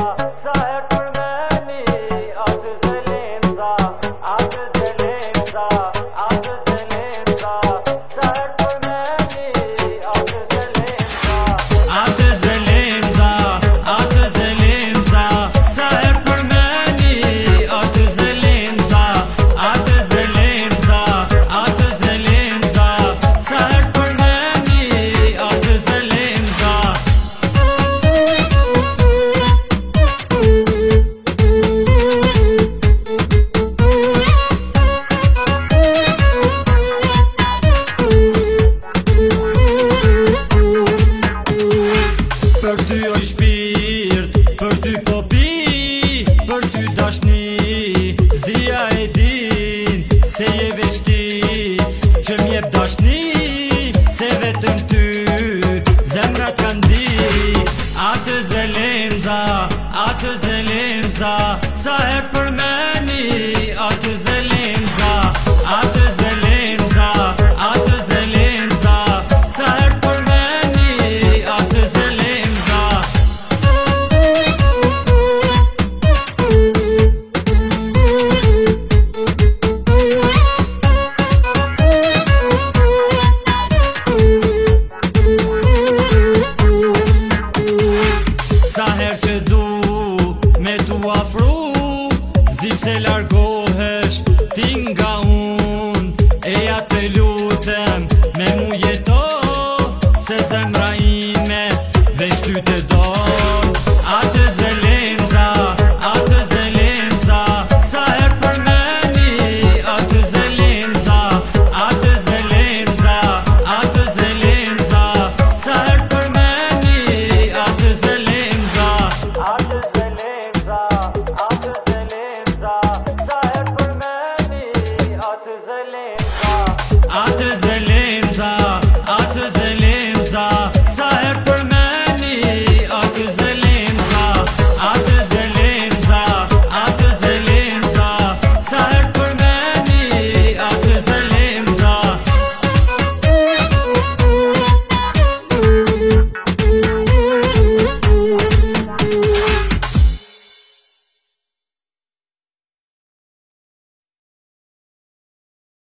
sa herë për meni, atë zelenza, atë zelenza, atë zelenza, sa herë për meni, atë zelenza, atë zelenza, atë zelenza, sa herë për meni, atë zelenza, atë zelenza, atë zelenza, sa herë për meni, atë zelenza. Për ty oj shpirt, për ty po pi, për ty dashni, zdia e din, se je veshti, që m'jep dashni, se vetëm ty, zemrat kanë di, atë zele